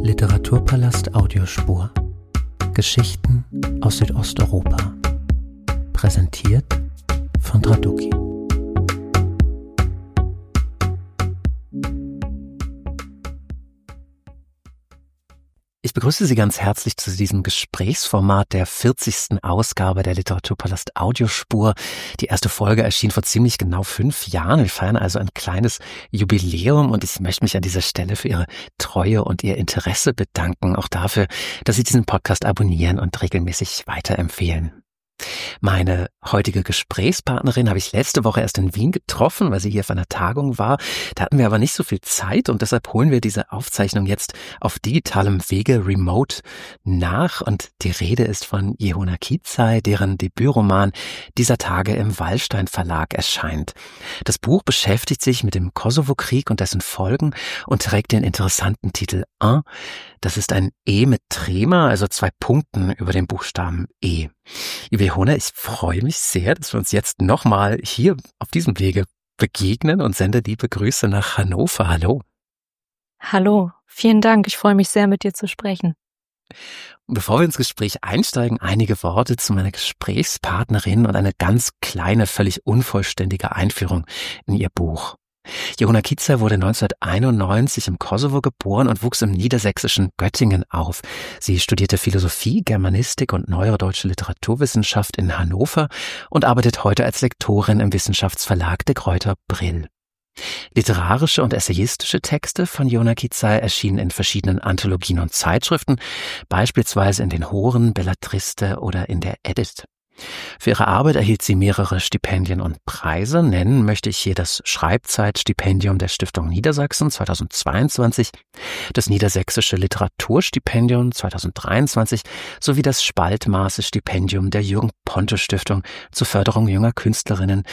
Literaturpalast Audiospur. Geschichten aus Südosteuropa. Präsentiert von Traduki. Ich begrüße Sie ganz herzlich zu diesem Gesprächsformat der 40. Ausgabe der Literaturpalast Audiospur. Die erste Folge erschien vor ziemlich genau 5 Jahren. Wir feiern also ein kleines Jubiläum und ich möchte mich an dieser Stelle für Ihre Treue und Ihr Interesse bedanken. Auch dafür, dass Sie diesen Podcast abonnieren und regelmäßig weiterempfehlen. Meine heutige Gesprächspartnerin habe ich letzte Woche erst in Wien getroffen, weil sie hier auf einer Tagung war. Da hatten wir aber nicht so viel Zeit und deshalb holen wir diese Aufzeichnung jetzt auf digitalem Wege remote nach. Und die Rede ist von Yehona Kizai, deren Debütroman dieser Tage im Wallstein Verlag erscheint. Das Buch beschäftigt sich mit dem Kosovo-Krieg und dessen Folgen und trägt den interessanten Titel Un. Das ist ein E mit Trema, also 2 Punkten über dem Buchstaben E. Liebe Yehona, ich freue mich sehr, dass wir uns jetzt nochmal hier auf diesem Wege begegnen und sende liebe Grüße nach Hannover. Hallo. Hallo, vielen Dank. Ich freue mich sehr, mit dir zu sprechen. Bevor wir ins Gespräch einsteigen, einige Worte zu meiner Gesprächspartnerin und eine ganz kleine, völlig unvollständige Einführung in ihr Buch. Yehona Kizai wurde 1991 im Kosovo geboren und wuchs im niedersächsischen Göttingen auf. Sie studierte Philosophie, Germanistik und Neuere Deutsche Literaturwissenschaft in Hannover und arbeitet heute als Lektorin im Wissenschaftsverlag De Gruyter Brill. Literarische und essayistische Texte von Yehona Kizai erschienen in verschiedenen Anthologien und Zeitschriften, beispielsweise in den Horen, Bellatriste oder in der Edit. Für ihre Arbeit erhielt sie mehrere Stipendien und Preise. Nennen möchte ich hier das Schreibzeitstipendium der Stiftung Niedersachsen 2022, das Niedersächsische Literaturstipendium 2023 sowie das Spaltmaße-Stipendium der Jürgen-Ponte-Stiftung zur Förderung junger Künstlerinnen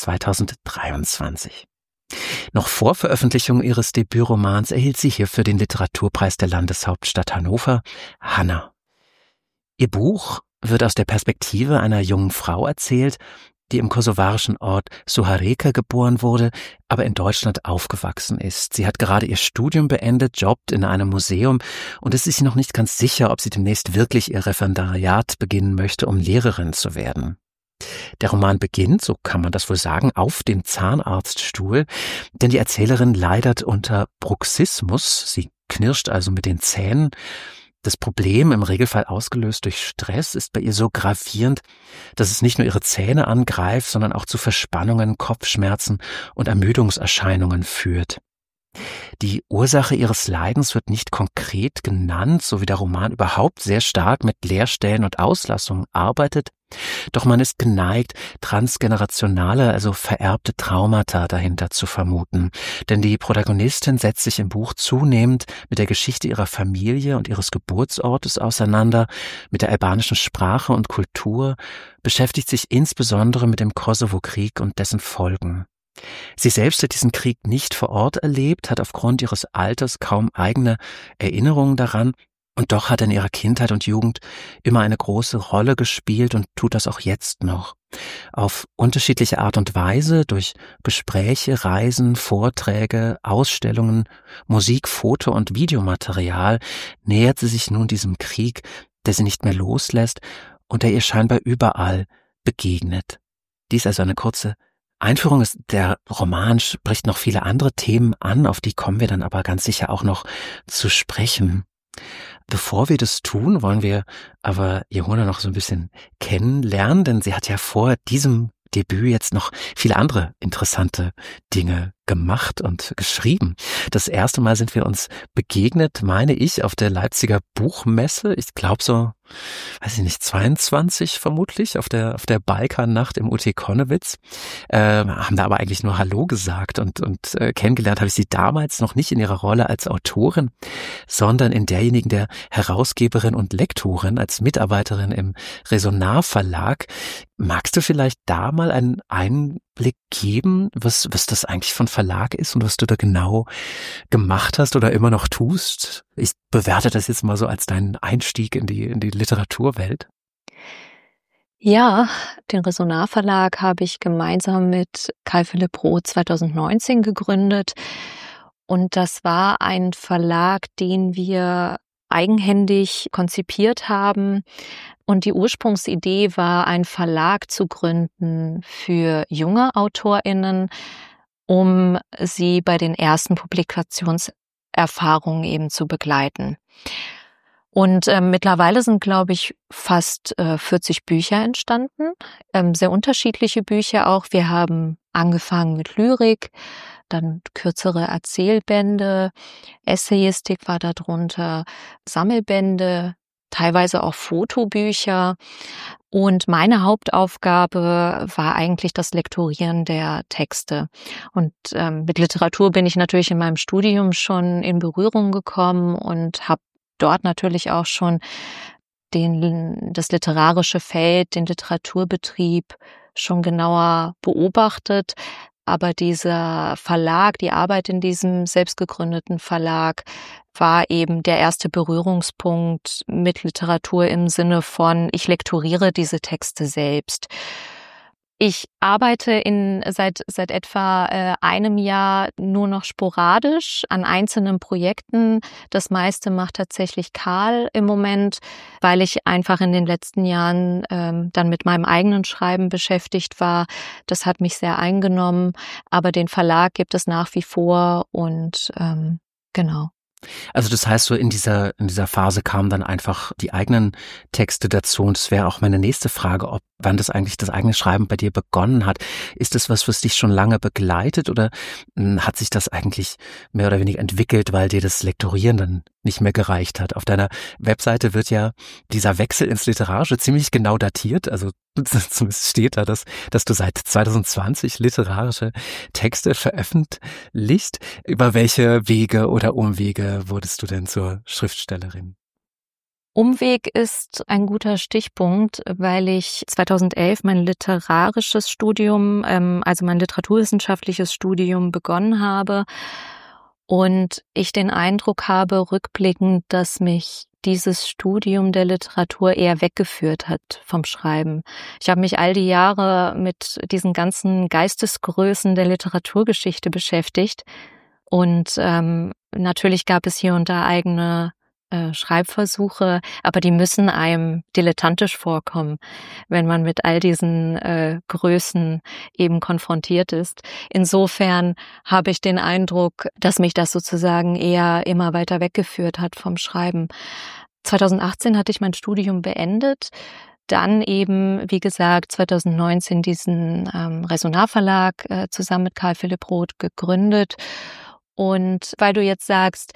2023. Noch vor Veröffentlichung ihres Debütromans erhielt sie hierfür den Literaturpreis der Landeshauptstadt Hannover, Hanna. Ihr Buch wird aus der Perspektive einer jungen Frau erzählt, die im kosovarischen Ort Suhareka geboren wurde, aber in Deutschland aufgewachsen ist. Sie hat gerade ihr Studium beendet, jobbt in einem Museum und ist sich noch nicht ganz sicher, ob sie demnächst wirklich ihr Referendariat beginnen möchte, um Lehrerin zu werden. Der Roman beginnt, so kann man das wohl sagen, auf dem Zahnarztstuhl, denn die Erzählerin leidet unter Bruxismus. Sie knirscht also mit den Zähnen. Das Problem, im Regelfall ausgelöst durch Stress, ist bei ihr so gravierend, dass es nicht nur ihre Zähne angreift, sondern auch zu Verspannungen, Kopfschmerzen und Ermüdungserscheinungen führt. Die Ursache ihres Leidens wird nicht konkret genannt, so wie der Roman überhaupt sehr stark mit Leerstellen und Auslassungen arbeitet. Doch man ist geneigt, transgenerationale, also vererbte Traumata dahinter zu vermuten. Denn die Protagonistin setzt sich im Buch zunehmend mit der Geschichte ihrer Familie und ihres Geburtsortes auseinander, mit der albanischen Sprache und Kultur, beschäftigt sich insbesondere mit dem Kosovo-Krieg und dessen Folgen. Sie selbst hat diesen Krieg nicht vor Ort erlebt, hat aufgrund ihres Alters kaum eigene Erinnerungen daran, und doch hat er in ihrer Kindheit und Jugend immer eine große Rolle gespielt und tut das auch jetzt noch. Auf unterschiedliche Art und Weise, durch Gespräche, Reisen, Vorträge, Ausstellungen, Musik, Foto- und Videomaterial nähert sie sich nun diesem Krieg, der sie nicht mehr loslässt und der ihr scheinbar überall begegnet. Dies also eine kurze Einführung ist, der Roman spricht noch viele andere Themen an, auf die kommen wir dann aber ganz sicher auch noch zu sprechen. Bevor wir das tun, wollen wir aber Yehona noch so ein bisschen kennenlernen, denn sie hat ja vor diesem Debüt jetzt noch viele andere interessante Dinge gemacht und geschrieben. Das erste Mal sind wir uns begegnet, meine ich, auf der Leipziger Buchmesse. Ich glaube so, weiß ich nicht, 22 vermutlich, auf der Balkannacht im UT Konnewitz. Haben da aber eigentlich nur Hallo gesagt und kennengelernt habe ich sie damals noch nicht in ihrer Rolle als Autorin, sondern in derjenigen der Herausgeberin und Lektorin als Mitarbeiterin im Resonar Verlag. Magst du vielleicht da mal einen Einblick geben, was das eigentlich von Verlag ist und was du da genau gemacht hast oder immer noch tust? Ich bewerte das jetzt mal so als deinen Einstieg in die Literaturwelt. Ja, den Resonar Verlag habe ich gemeinsam mit Kai Philipp Roth 2019 gegründet. Und das war ein Verlag, den wir eigenhändig konzipiert haben. Und die Ursprungsidee war, einen Verlag zu gründen für junge AutorInnen, um sie bei den ersten Publikationserfahrungen eben zu begleiten. Und mittlerweile sind, glaube ich, fast 40 Bücher entstanden, sehr unterschiedliche Bücher auch. Wir haben angefangen mit Lyrik, dann kürzere Erzählbände, Essayistik war darunter, Sammelbände, teilweise auch Fotobücher. Und meine Hauptaufgabe war eigentlich das Lektorieren der Texte. Und mit Literatur bin ich natürlich in meinem Studium schon in Berührung gekommen und habe dort natürlich auch schon das literarische Feld, den Literaturbetrieb schon genauer beobachtet. Aber dieser Verlag, die Arbeit in diesem selbstgegründeten Verlag war eben der erste Berührungspunkt mit Literatur im Sinne von, ich lektoriere diese Texte selbst. Ich arbeite seit etwa einem Jahr nur noch sporadisch an einzelnen Projekten. Das meiste macht tatsächlich Karl im Moment, weil ich einfach in den letzten Jahren dann mit meinem eigenen Schreiben beschäftigt war. Das hat mich sehr eingenommen, aber den Verlag gibt es nach wie vor und genau. Also das heißt, so in dieser Phase kamen dann einfach die eigenen Texte dazu. Und es wäre auch meine nächste Frage, wann das eigentlich das eigene Schreiben bei dir begonnen hat. Ist das was dich schon lange begleitet oder hat sich das eigentlich mehr oder weniger entwickelt, weil dir das Lektorieren dann nicht mehr gereicht hat? Auf deiner Webseite wird ja dieser Wechsel ins Literarische ziemlich genau datiert. Also zumindest steht da, dass du seit 2020 literarische Texte veröffentlicht. Über welche Wege oder Umwege wurdest du denn zur Schriftstellerin? Umweg ist ein guter Stichpunkt, weil ich 2011 mein literarisches Studium, also mein literaturwissenschaftliches Studium begonnen habe und ich den Eindruck habe, rückblickend, dass mich dieses Studium der Literatur eher weggeführt hat vom Schreiben. Ich habe mich all die Jahre mit diesen ganzen Geistesgrößen der Literaturgeschichte beschäftigt und natürlich gab es hier und da eigene Schreibversuche, aber die müssen einem dilettantisch vorkommen, wenn man mit all diesen Größen eben konfrontiert ist. Insofern habe ich den Eindruck, dass mich das sozusagen eher immer weiter weggeführt hat vom Schreiben. 2018 hatte ich mein Studium beendet, dann eben, wie gesagt, 2019 diesen Resonarverlag zusammen mit Karl Philipp Roth gegründet. Und weil du jetzt sagst,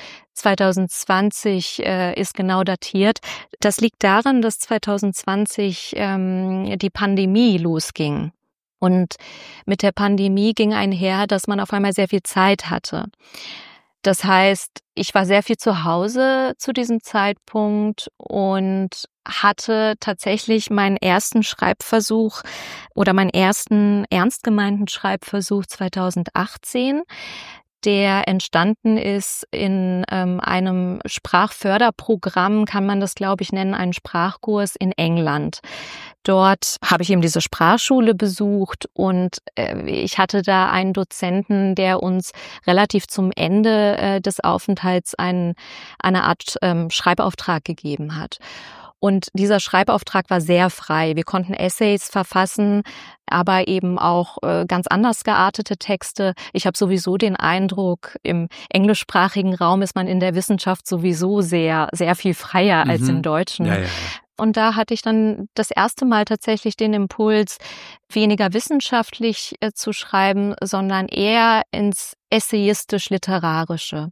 2020 ist genau datiert, das liegt daran, dass 2020 die Pandemie losging. Und mit der Pandemie ging einher, dass man auf einmal sehr viel Zeit hatte. Das heißt, ich war sehr viel zu Hause zu diesem Zeitpunkt und hatte tatsächlich meinen ersten Schreibversuch oder meinen ersten ernst gemeinten Schreibversuch 2018. Der entstanden ist in einem Sprachförderprogramm, kann man das, glaube ich, nennen, einen Sprachkurs in England. Dort habe ich eben diese Sprachschule besucht und ich hatte da einen Dozenten, der uns relativ zum Ende des Aufenthalts eine Art Schreibauftrag gegeben hat. Und dieser Schreibauftrag war sehr frei. Wir konnten Essays verfassen, aber eben auch ganz anders geartete Texte. Ich habe sowieso den Eindruck, im englischsprachigen Raum ist man in der Wissenschaft sowieso sehr, sehr viel freier als im Deutschen. Ja. Und da hatte ich dann das erste Mal tatsächlich den Impuls, weniger wissenschaftlich zu schreiben, sondern eher ins essayistisch-literarische.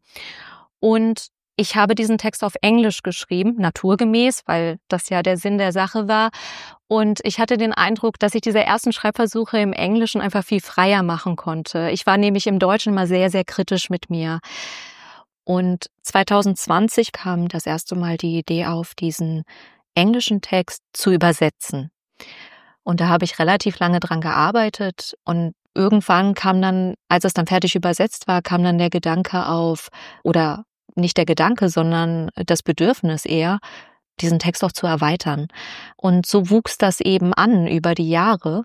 Und ich habe diesen Text auf Englisch geschrieben, naturgemäß, weil das ja der Sinn der Sache war. Und ich hatte den Eindruck, dass ich diese ersten Schreibversuche im Englischen einfach viel freier machen konnte. Ich war nämlich im Deutschen immer sehr, sehr kritisch mit mir. Und 2020 kam das erste Mal die Idee auf, diesen englischen Text zu übersetzen. Und da habe ich relativ lange dran gearbeitet und irgendwann kam dann, als es dann fertig übersetzt war, kam dann der Gedanke auf, oder nicht der Gedanke, sondern das Bedürfnis eher, diesen Text auch zu erweitern. Und so wuchs das eben an über die Jahre.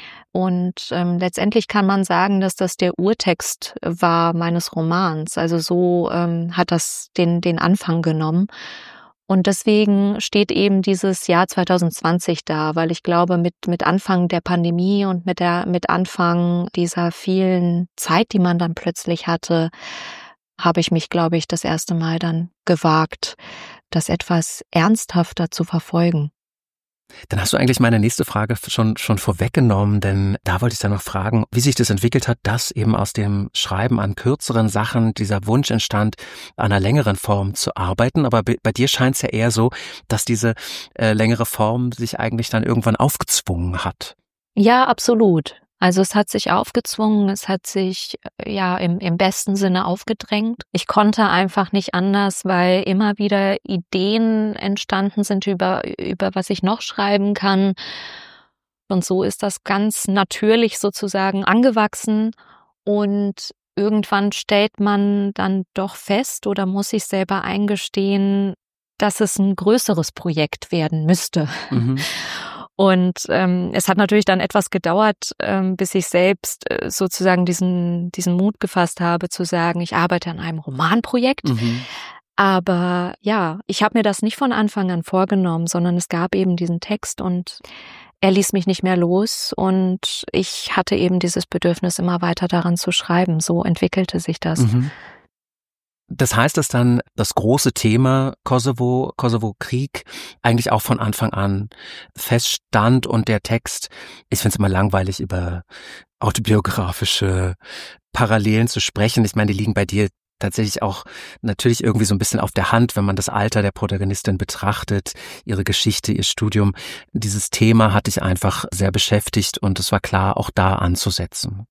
Und letztendlich kann man sagen, dass das der Urtext war meines Romans. Also so hat das den Anfang genommen. Und deswegen steht eben dieses Jahr 2020 da, weil ich glaube, mit Anfang der Pandemie und mit Anfang dieser vielen Zeit, die man dann plötzlich hatte, habe ich mich, glaube ich, das erste Mal dann gewagt, das etwas ernsthafter zu verfolgen. Dann hast du eigentlich meine nächste Frage schon vorweggenommen, denn da wollte ich dann noch fragen, wie sich das entwickelt hat, dass eben aus dem Schreiben an kürzeren Sachen dieser Wunsch entstand, an einer längeren Form zu arbeiten. Aber bei dir scheint es ja eher so, dass diese längere Form sich eigentlich dann irgendwann aufgezwungen hat. Ja, absolut. Also es hat sich aufgezwungen, es hat sich ja im besten Sinne aufgedrängt. Ich konnte einfach nicht anders, weil immer wieder Ideen entstanden sind über was ich noch schreiben kann. Und so ist das ganz natürlich sozusagen angewachsen. Und irgendwann stellt man dann doch fest oder muss sich selber eingestehen, dass es ein größeres Projekt werden müsste. Mhm. Und es hat natürlich dann etwas gedauert, bis ich selbst sozusagen diesen Mut gefasst habe, zu sagen, ich arbeite an einem Romanprojekt. Mhm. Aber ja, ich habe mir das nicht von Anfang an vorgenommen, sondern es gab eben diesen Text und er ließ mich nicht mehr los und ich hatte eben dieses Bedürfnis, immer weiter daran zu schreiben. So entwickelte sich das. Mhm. Das heißt, dass dann das große Thema Kosovo-Krieg eigentlich auch von Anfang an feststand und der Text, ich finde es immer langweilig, über autobiografische Parallelen zu sprechen. Ich meine, die liegen bei dir tatsächlich auch natürlich irgendwie so ein bisschen auf der Hand, wenn man das Alter der Protagonistin betrachtet, ihre Geschichte, ihr Studium. Dieses Thema hat dich einfach sehr beschäftigt und es war klar, auch da anzusetzen.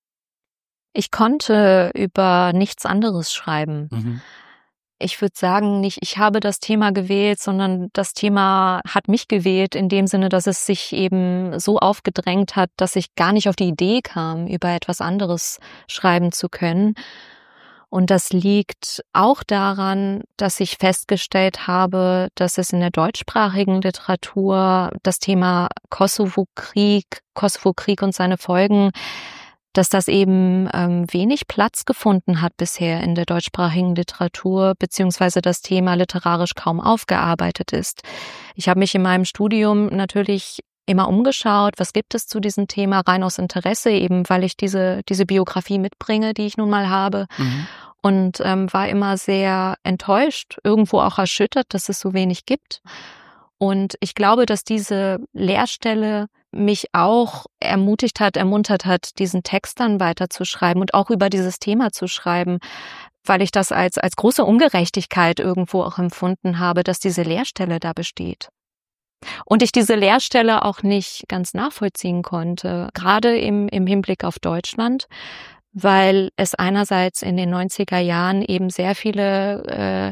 Ich konnte über nichts anderes schreiben. Mhm. Ich würde sagen, nicht ich habe das Thema gewählt, sondern das Thema hat mich gewählt in dem Sinne, dass es sich eben so aufgedrängt hat, dass ich gar nicht auf die Idee kam, über etwas anderes schreiben zu können. Und das liegt auch daran, dass ich festgestellt habe, dass es in der deutschsprachigen Literatur das Thema Kosovo-Krieg und seine Folgen, dass das eben wenig Platz gefunden hat bisher in der deutschsprachigen Literatur, beziehungsweise das Thema literarisch kaum aufgearbeitet ist. Ich habe mich in meinem Studium natürlich immer umgeschaut, was gibt es zu diesem Thema, rein aus Interesse, eben weil ich diese Biografie mitbringe, die ich nun mal habe. Mhm. Und war immer sehr enttäuscht, irgendwo auch erschüttert, dass es so wenig gibt. Und ich glaube, dass diese Leerstelle mich auch ermuntert hat, diesen Text dann weiterzuschreiben und auch über dieses Thema zu schreiben, weil ich das als große Ungerechtigkeit irgendwo auch empfunden habe, dass diese Leerstelle da besteht. Und ich diese Leerstelle auch nicht ganz nachvollziehen konnte, gerade im Hinblick auf Deutschland, weil es einerseits in den 90er Jahren eben sehr viele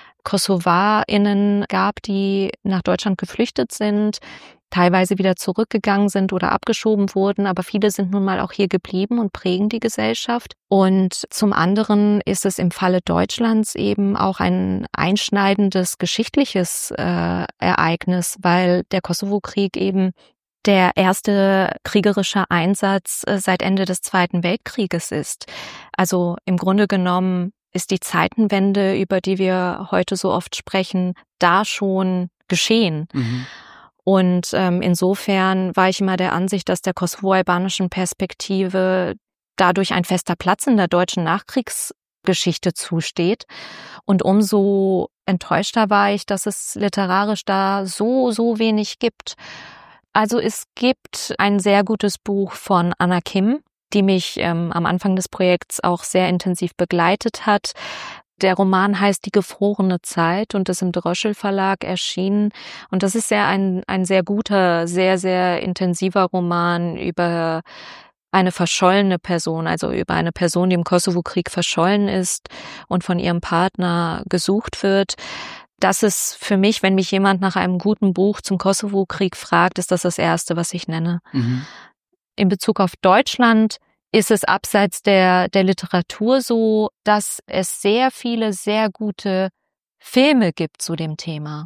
KosovarInnen gab, die nach Deutschland geflüchtet sind, teilweise wieder zurückgegangen sind oder abgeschoben wurden, aber viele sind nun mal auch hier geblieben und prägen die Gesellschaft. Und zum anderen ist es im Falle Deutschlands eben auch ein einschneidendes geschichtliches Ereignis, weil der Kosovo-Krieg eben der erste kriegerische Einsatz seit Ende des Zweiten Weltkrieges ist. Also im Grunde genommen ist die Zeitenwende, über die wir heute so oft sprechen, da schon geschehen. Mhm. Und insofern war ich immer der Ansicht, dass der kosovo-albanischen Perspektive dadurch ein fester Platz in der deutschen Nachkriegsgeschichte zusteht. Und umso enttäuschter war ich, dass es literarisch da so wenig gibt. Also es gibt ein sehr gutes Buch von Anna Kim, die mich am Anfang des Projekts auch sehr intensiv begleitet hat. Der Roman heißt Die gefrorene Zeit und ist im Dröschel Verlag erschienen. Und das ist ein sehr guter, sehr intensiver Roman über eine verschollene Person, also über eine Person, die im Kosovo-Krieg verschollen ist und von ihrem Partner gesucht wird. Das ist für mich, wenn mich jemand nach einem guten Buch zum Kosovo-Krieg fragt, ist das Erste, was ich nenne. Mhm. In Bezug auf Deutschland ist es abseits der Literatur so, dass es sehr viele sehr gute Filme gibt zu dem Thema.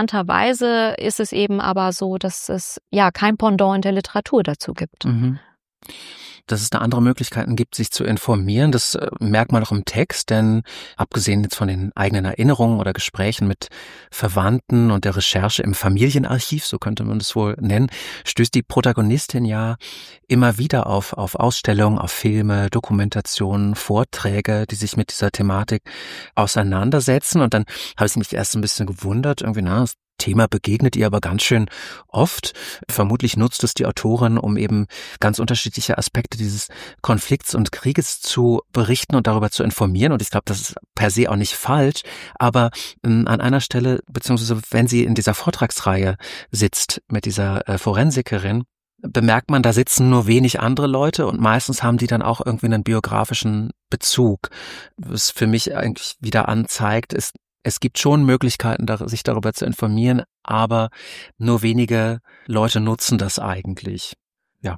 Interessanterweise ist es eben aber so, dass es ja kein Pendant in der Literatur dazu gibt. Mhm. Dass es da andere Möglichkeiten gibt, sich zu informieren, das merkt man auch im Text, denn abgesehen jetzt von den eigenen Erinnerungen oder Gesprächen mit Verwandten und der Recherche im Familienarchiv, so könnte man es wohl nennen, stößt die Protagonistin ja immer wieder auf Ausstellungen, auf Filme, Dokumentationen, Vorträge, die sich mit dieser Thematik auseinandersetzen. Und dann habe ich mich erst ein bisschen gewundert, irgendwie, das Thema begegnet ihr aber ganz schön oft. Vermutlich nutzt es die Autorin, um eben ganz unterschiedliche Aspekte dieses Konflikts und Krieges zu berichten und darüber zu informieren. Und ich glaube, das ist per se auch nicht falsch. Aber an einer Stelle, beziehungsweise wenn sie in dieser Vortragsreihe sitzt mit dieser Forensikerin, bemerkt man, da sitzen nur wenig andere Leute und meistens haben die dann auch irgendwie einen biografischen Bezug. Was für mich eigentlich wieder anzeigt, ist, es gibt schon Möglichkeiten, sich darüber zu informieren, aber nur wenige Leute nutzen das eigentlich. Ja.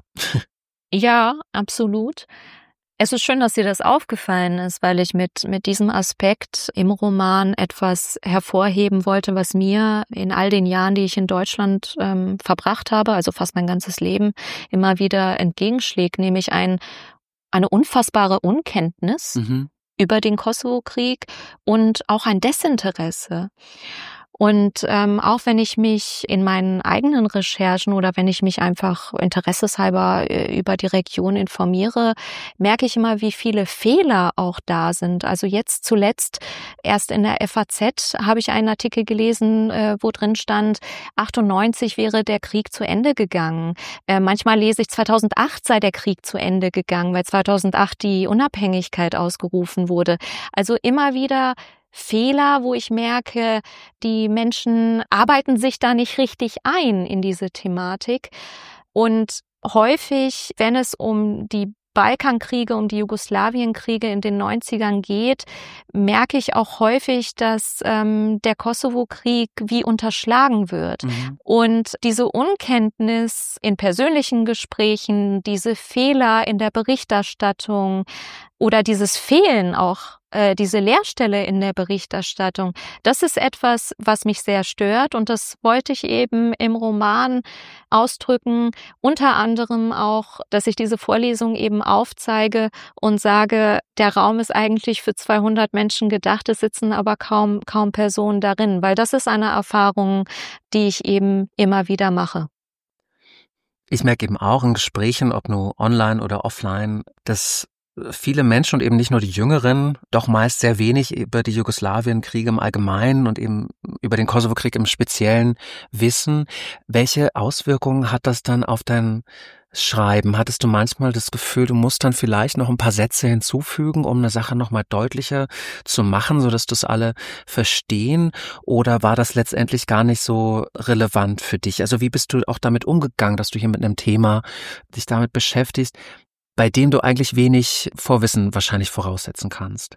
Ja, absolut. Es ist schön, dass dir das aufgefallen ist, weil ich mit diesem Aspekt im Roman etwas hervorheben wollte, was mir in all den Jahren, die ich in Deutschland verbracht habe, also fast mein ganzes Leben, immer wieder entgegenschlägt, nämlich eine unfassbare Unkenntnis über den Kosovo-Krieg und auch ein Desinteresse. Und auch wenn ich mich in meinen eigenen Recherchen oder wenn ich mich einfach interesseshalber über die Region informiere, merke ich immer, wie viele Fehler auch da sind. Also jetzt zuletzt, erst in der FAZ, habe ich einen Artikel gelesen, wo drin stand, 98 wäre der Krieg zu Ende gegangen. Manchmal lese ich, 2008 sei der Krieg zu Ende gegangen, weil 2008 die Unabhängigkeit ausgerufen wurde. Also immer wieder Fehler, wo ich merke, die Menschen arbeiten sich da nicht richtig ein in diese Thematik. Und häufig, wenn es um die Balkankriege, um die Jugoslawienkriege in den 90ern geht, merke ich auch häufig, dass der Kosovo-Krieg wie unterschlagen wird. Und diese Unkenntnis in persönlichen Gesprächen, diese Fehler in der Berichterstattung oder dieses Fehlen auch, diese Leerstelle in der Berichterstattung, das ist etwas, was mich sehr stört und das wollte ich eben im Roman ausdrücken, unter anderem auch, dass ich diese Vorlesung eben aufzeige und sage, der Raum ist eigentlich für 200 Menschen gedacht, es sitzen aber kaum Personen darin, weil das ist eine Erfahrung, die ich eben immer wieder mache. Ich merke eben auch in Gesprächen, ob nur online oder offline, dass viele Menschen und eben nicht nur die Jüngeren doch meist sehr wenig über die Jugoslawienkriege im Allgemeinen und eben über den Kosovo-Krieg im Speziellen wissen. Welche Auswirkungen hat das dann auf dein Schreiben? Hattest du manchmal das Gefühl, du musst dann vielleicht noch ein paar Sätze hinzufügen, um eine Sache nochmal deutlicher zu machen, sodass das alle verstehen? Oder war das letztendlich gar nicht so relevant für dich? Also wie bist du auch damit umgegangen, dass du hier mit einem Thema dich damit beschäftigst, bei dem du eigentlich wenig Vorwissen wahrscheinlich voraussetzen kannst?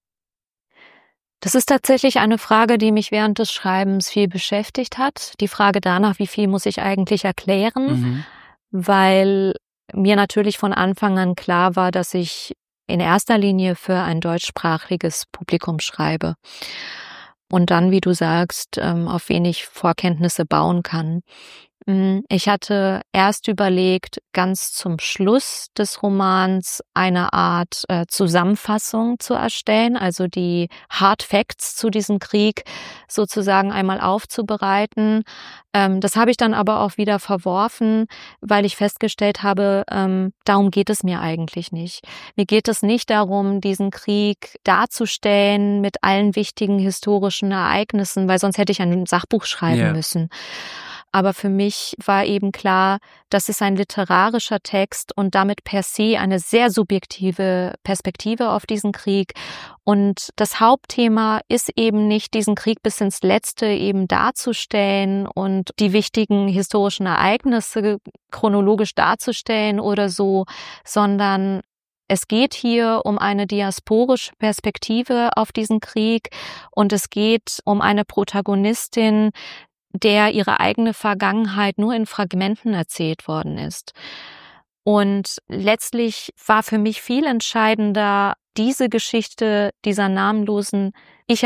Das ist tatsächlich eine Frage, die mich während des Schreibens viel beschäftigt hat. Die Frage danach, wie viel muss ich eigentlich erklären? Weil mir natürlich von Anfang an klar war, dass ich in erster Linie für ein deutschsprachiges Publikum schreibe. Und dann, wie du sagst, auf wenig Vorkenntnisse bauen kann. Ich hatte erst überlegt, ganz zum Schluss des Romans eine Art Zusammenfassung zu erstellen, also die Hard Facts zu diesem Krieg sozusagen einmal aufzubereiten. Das habe ich dann aber auch wieder verworfen, weil ich festgestellt habe, darum geht es mir eigentlich nicht. Mir geht es nicht darum, diesen Krieg darzustellen mit allen wichtigen historischen Ereignissen, weil sonst hätte ich ein Sachbuch schreiben müssen. Aber für mich war eben klar, das ist ein literarischer Text und damit per se eine sehr subjektive Perspektive auf diesen Krieg. Und das Hauptthema ist eben nicht, diesen Krieg bis ins Letzte eben darzustellen und die wichtigen historischen Ereignisse chronologisch darzustellen oder so, sondern es geht hier um eine diasporische Perspektive auf diesen Krieg und es geht um eine Protagonistin, der ihre eigene Vergangenheit nur in Fragmenten erzählt worden ist. Und letztlich war für mich viel entscheidender, diese Geschichte dieser namenlosen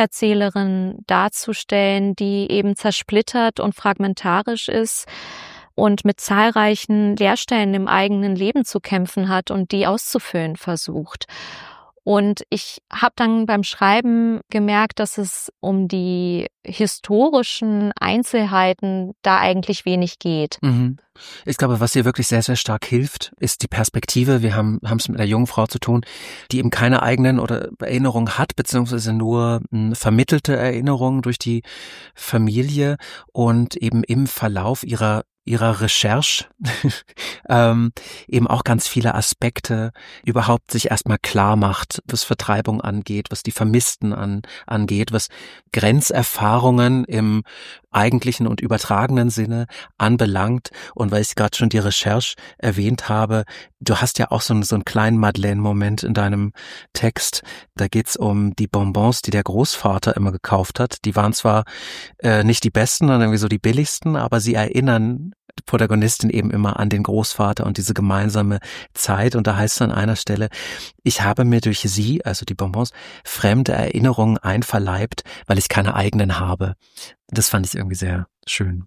Ich-Erzählerin darzustellen, die eben zersplittert und fragmentarisch ist und mit zahlreichen Leerstellen im eigenen Leben zu kämpfen hat und die auszufüllen versucht. Und ich habe dann beim Schreiben gemerkt, dass es um die historischen Einzelheiten da eigentlich wenig geht. Mhm. Ich glaube, was dir wirklich sehr, sehr stark hilft, ist die Perspektive. Wir haben es mit einer jungen Frau zu tun, die eben keine eigenen oder Erinnerungen hat, beziehungsweise nur vermittelte Erinnerungen durch die Familie und eben im Verlauf ihrer Recherche eben auch ganz viele Aspekte überhaupt sich erstmal klar macht, was Vertreibung angeht, was die Vermissten angeht, was Grenzerfahrungen im eigentlichen und übertragenen Sinne anbelangt. Und weil ich gerade schon die Recherche erwähnt habe, du hast ja auch so einen kleinen Madeleine-Moment in deinem Text. Da geht's um die Bonbons, die der Großvater immer gekauft hat. Die waren zwar nicht die besten, sondern irgendwie so die billigsten, aber sie erinnern die Protagonistin eben immer an den Großvater und diese gemeinsame Zeit. Und da heißt es an einer Stelle: Ich habe mir durch sie, also die Bonbons, fremde Erinnerungen einverleibt, weil ich keine eigenen habe. Das fand ich irgendwie sehr schön.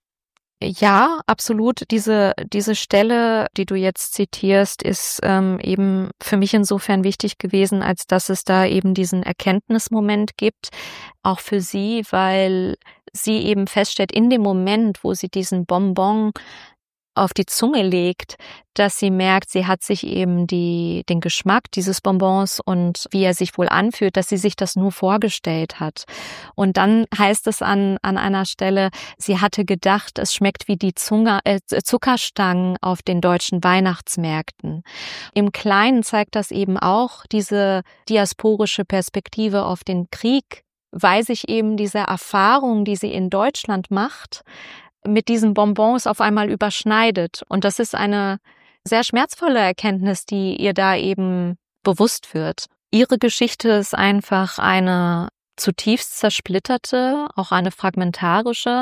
Ja, absolut. Diese Stelle, die du jetzt zitierst, ist eben für mich insofern wichtig gewesen, als dass es da eben diesen Erkenntnismoment gibt, auch für sie, weil sie eben feststellt, in dem Moment, wo sie diesen Bonbon auf die Zunge legt, dass sie merkt, sie hat sich eben den Geschmack dieses Bonbons und wie er sich wohl anfühlt, dass sie sich das nur vorgestellt hat. Und dann heißt es an einer Stelle, sie hatte gedacht, es schmeckt wie die Zuckerstangen auf den deutschen Weihnachtsmärkten. Im Kleinen zeigt das eben auch diese diasporische Perspektive auf den Krieg, weil sich eben diese Erfahrung, die sie in Deutschland macht, mit diesen Bonbons auf einmal überschneidet. Und das ist eine sehr schmerzvolle Erkenntnis, die ihr da eben bewusst wird. Ihre Geschichte ist einfach eine zutiefst zersplitterte, auch eine fragmentarische,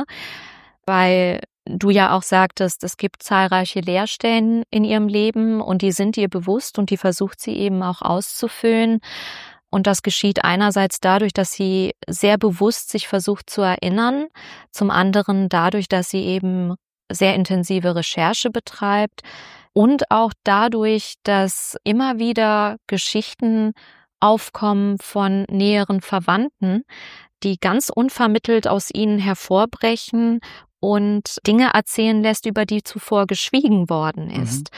weil du ja auch sagtest, es gibt zahlreiche Leerstellen in ihrem Leben und die sind ihr bewusst und die versucht sie eben auch auszufüllen. Und das geschieht einerseits dadurch, dass sie sehr bewusst sich versucht zu erinnern, zum anderen dadurch, dass sie eben sehr intensive Recherche betreibt und auch dadurch, dass immer wieder Geschichten aufkommen von näheren Verwandten, die ganz unvermittelt aus ihnen hervorbrechen und Dinge erzählen lässt, über die zuvor geschwiegen worden ist.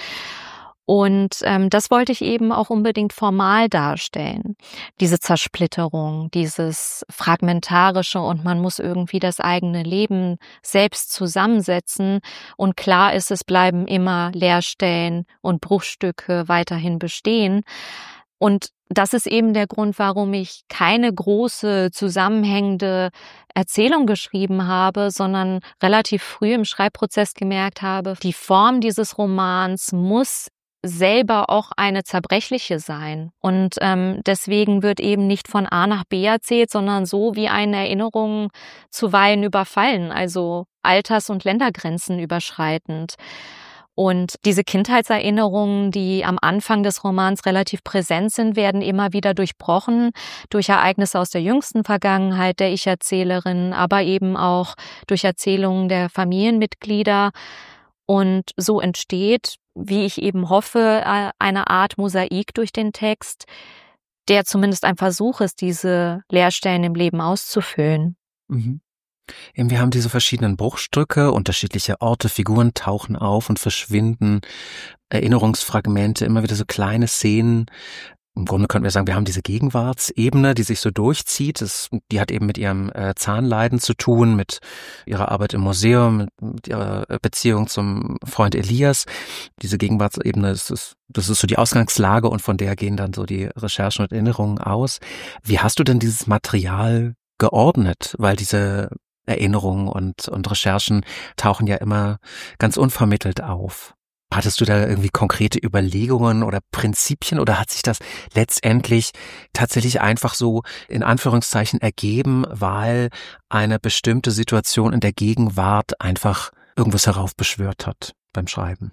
Und das wollte ich eben auch unbedingt formal darstellen. Diese Zersplitterung, dieses Fragmentarische und man muss irgendwie das eigene Leben selbst zusammensetzen. Und klar ist, es bleiben immer Leerstellen und Bruchstücke weiterhin bestehen. Und das ist eben der Grund, warum ich keine große, zusammenhängende Erzählung geschrieben habe, sondern relativ früh im Schreibprozess gemerkt habe, die Form dieses Romans muss selber auch eine zerbrechliche sein. Und deswegen wird eben nicht von A nach B erzählt, sondern so wie eine Erinnerung zuweilen überfallen, also Alters- und Ländergrenzen überschreitend. Und diese Kindheitserinnerungen, die am Anfang des Romans relativ präsent sind, werden immer wieder durchbrochen durch Ereignisse aus der jüngsten Vergangenheit der Ich-Erzählerin, aber eben auch durch Erzählungen der Familienmitglieder. Und so entsteht, wie ich eben hoffe, eine Art Mosaik durch den Text, der zumindest ein Versuch ist, diese Leerstellen im Leben auszufüllen. Mhm. Eben, wir haben diese verschiedenen Bruchstücke, unterschiedliche Orte, Figuren tauchen auf und verschwinden, Erinnerungsfragmente, immer wieder so kleine Szenen. Im Grunde könnten wir sagen, wir haben diese Gegenwartsebene, die sich so durchzieht. Die hat eben mit ihrem Zahnleiden zu tun, mit ihrer Arbeit im Museum, mit ihrer Beziehung zum Freund Elias. Diese Gegenwartsebene, das ist so die Ausgangslage und von der gehen dann so die Recherchen und Erinnerungen aus. Wie hast du denn dieses Material geordnet? Weil diese Erinnerungen und Recherchen tauchen ja immer ganz unvermittelt auf. Hattest du da irgendwie konkrete Überlegungen oder Prinzipien oder hat sich das letztendlich tatsächlich einfach so in Anführungszeichen ergeben, weil eine bestimmte Situation in der Gegenwart einfach irgendwas heraufbeschwört hat beim Schreiben?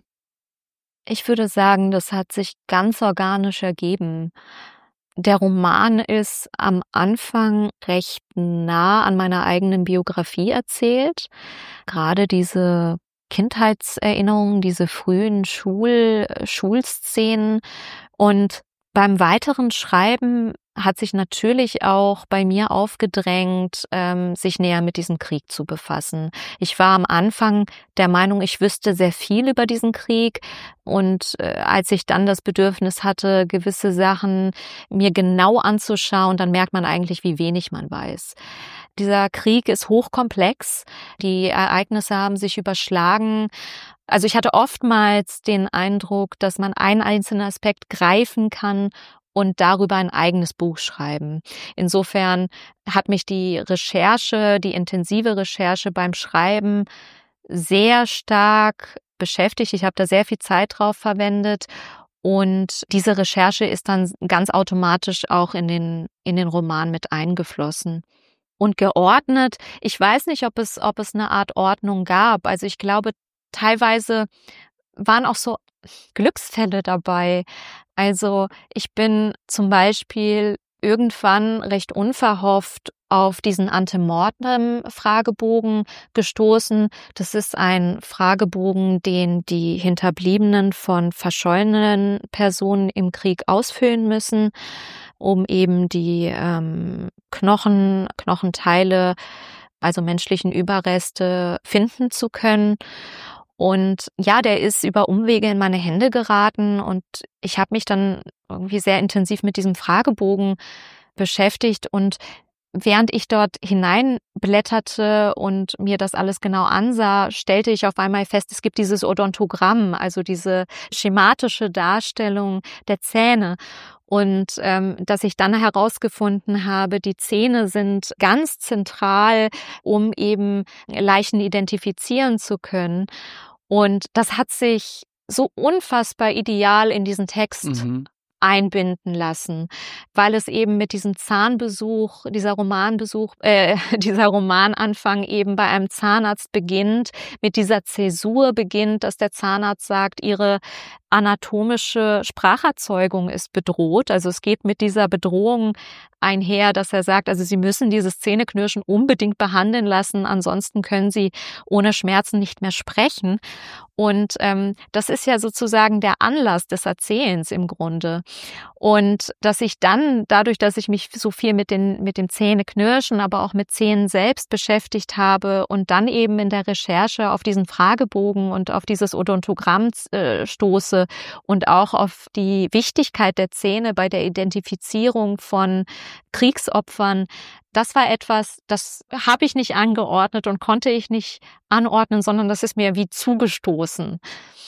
Ich würde sagen, das hat sich ganz organisch ergeben. Der Roman ist am Anfang recht nah an meiner eigenen Biografie erzählt. Gerade diese Kindheitserinnerungen, diese frühen Schulszenen. Und beim weiteren Schreiben hat sich natürlich auch bei mir aufgedrängt, sich näher mit diesem Krieg zu befassen. Ich war am Anfang der Meinung, ich wüsste sehr viel über diesen Krieg. Und als ich dann das Bedürfnis hatte, gewisse Sachen mir genau anzuschauen, dann merkt man eigentlich, wie wenig man weiß. Dieser Krieg ist hochkomplex. Die Ereignisse haben sich überschlagen. Also ich hatte oftmals den Eindruck, dass man einen einzelnen Aspekt greifen kann und darüber ein eigenes Buch schreiben. Insofern hat mich die intensive Recherche beim Schreiben sehr stark beschäftigt. Ich habe da sehr viel Zeit drauf verwendet. Und diese Recherche ist dann ganz automatisch auch in den Roman mit eingeflossen. Und geordnet, ich weiß nicht, ob es eine Art Ordnung gab. Also ich glaube, teilweise waren auch so Glücksfälle dabei. Also ich bin zum Beispiel irgendwann recht unverhofft auf diesen Antemortem-Fragebogen gestoßen. Das ist ein Fragebogen, den die Hinterbliebenen von verschollenen Personen im Krieg ausfüllen müssen, um eben die Knochenteile, also menschlichen Überreste, finden zu können. Und ja, der ist über Umwege in meine Hände geraten und ich habe mich dann irgendwie sehr intensiv mit diesem Fragebogen beschäftigt und während ich dort hineinblätterte und mir das alles genau ansah, stellte ich auf einmal fest, es gibt dieses Odontogramm, also diese schematische Darstellung der Zähne. Und dass ich dann herausgefunden habe, die Zähne sind ganz zentral, um eben Leichen identifizieren zu können. Und das hat sich so unfassbar ideal in diesen Text einbinden lassen, weil es eben mit diesem Zahnbesuch, dieser Romananfang eben bei einem Zahnarzt beginnt, mit dieser Zäsur beginnt, dass der Zahnarzt sagt, ihre anatomische Spracherzeugung ist bedroht. Also es geht mit dieser Bedrohung einher, dass er sagt, also Sie müssen dieses Zähneknirschen unbedingt behandeln lassen, ansonsten können Sie ohne Schmerzen nicht mehr sprechen. Und das ist ja sozusagen der Anlass des Erzählens im Grunde. Und dass ich dann, dadurch, dass ich mich so viel mit dem Zähneknirschen, aber auch mit Zähnen selbst beschäftigt habe und dann eben in der Recherche auf diesen Fragebogen und auf dieses Odontogramm stoße und auch auf die Wichtigkeit der Zähne bei der Identifizierung von Kriegsopfern, das war etwas, das habe ich nicht angeordnet und konnte ich nicht anordnen, sondern das ist mir wie zugestoßen.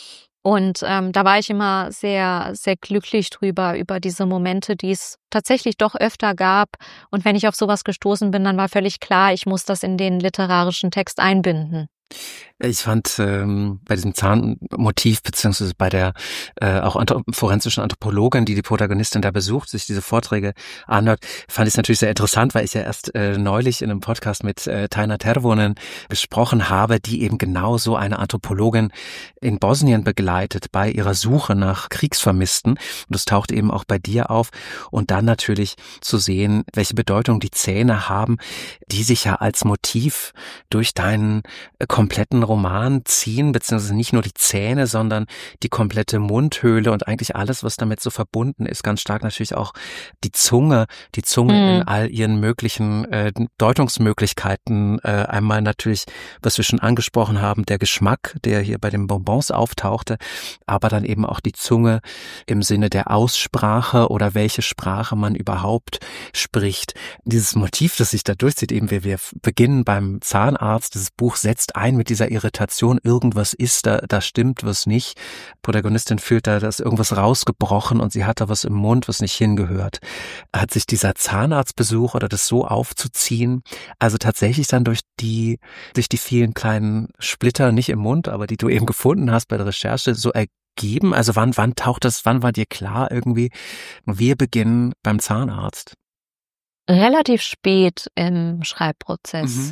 Und da war ich immer sehr, sehr glücklich drüber, über diese Momente, die es tatsächlich doch öfter gab. Und wenn ich auf sowas gestoßen bin, dann war völlig klar, ich muss das in den literarischen Text einbinden. Ich fand bei diesem Zahnmotiv, beziehungsweise bei der auch forensischen Anthropologin, die Protagonistin da besucht, sich diese Vorträge anhört, fand ich es natürlich sehr interessant, weil ich ja erst neulich in einem Podcast mit Taina Tervonen gesprochen habe, die eben genau so eine Anthropologin in Bosnien begleitet bei ihrer Suche nach Kriegsvermissten. Und das taucht eben auch bei dir auf. Und dann natürlich zu sehen, welche Bedeutung die Zähne haben, die sich ja als Motiv durch deinen kompletten Roman ziehen, beziehungsweise nicht nur die Zähne, sondern die komplette Mundhöhle und eigentlich alles, was damit so verbunden ist. Ganz stark natürlich auch die Zunge in all ihren möglichen Deutungsmöglichkeiten. Einmal natürlich, was wir schon angesprochen haben, der Geschmack, der hier bei den Bonbons auftauchte, aber dann eben auch die Zunge im Sinne der Aussprache oder welche Sprache man überhaupt spricht. Dieses Motiv, das sich da durchzieht, eben wir beginnen beim Zahnarzt, dieses Buch setzt ein mit dieser Irritation, irgendwas ist da stimmt was nicht. Protagonistin fühlt da, dass irgendwas rausgebrochen und sie hat da was im Mund, was nicht hingehört. Hat sich dieser Zahnarztbesuch oder das so aufzuziehen, also tatsächlich dann durch die vielen kleinen Splitter, nicht im Mund, aber die du eben gefunden hast bei der Recherche, so ergeben? Also wann war dir klar irgendwie, wir beginnen beim Zahnarzt? Relativ spät im Schreibprozess.